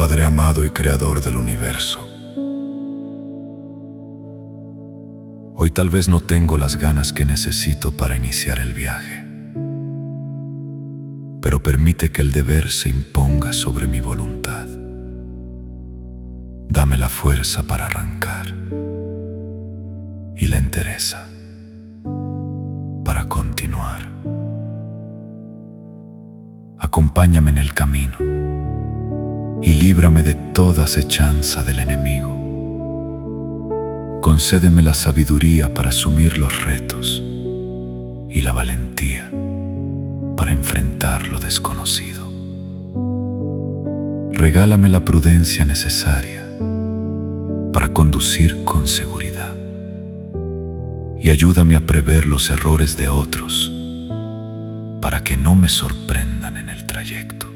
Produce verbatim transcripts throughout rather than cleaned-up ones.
Padre amado y Creador del universo. Hoy tal vez no tengo las ganas que necesito para iniciar el viaje, pero permite que el deber se imponga sobre mi voluntad. Dame la fuerza para arrancar y la entereza para continuar. Acompáñame en el camino y líbrame de toda acechanza del enemigo. Concédeme la sabiduría para asumir los retos y la valentía para enfrentar lo desconocido. Regálame la prudencia necesaria para conducir con seguridad y ayúdame a prever los errores de otros para que no me sorprendan en el trayecto.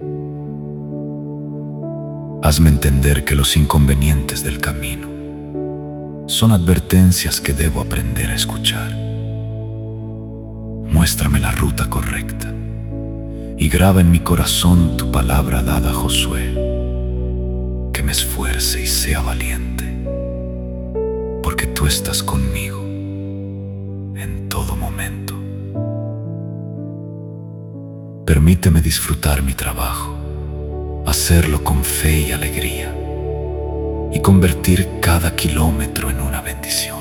Hazme entender que los inconvenientes del camino son advertencias que debo aprender a escuchar. Muéstrame la ruta correcta y graba en mi corazón tu palabra dada a Josué, que me esfuerce y sea valiente, porque tú estás conmigo en todo momento. Permíteme disfrutar mi trabajo, hacerlo con fe y alegría, y convertir cada kilómetro en una bendición.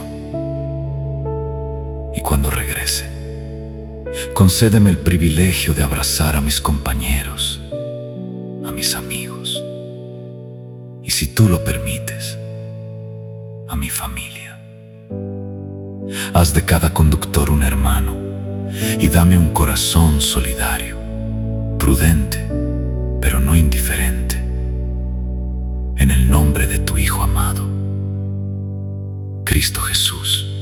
Y cuando regrese, concédeme el privilegio de abrazar a mis compañeros, a mis amigos, y si tú lo permites, a mi familia. Haz de cada conductor un hermano y dame un corazón solidario, prudente, pero no indiferente. En el nombre de tu Hijo amado, Cristo Jesús.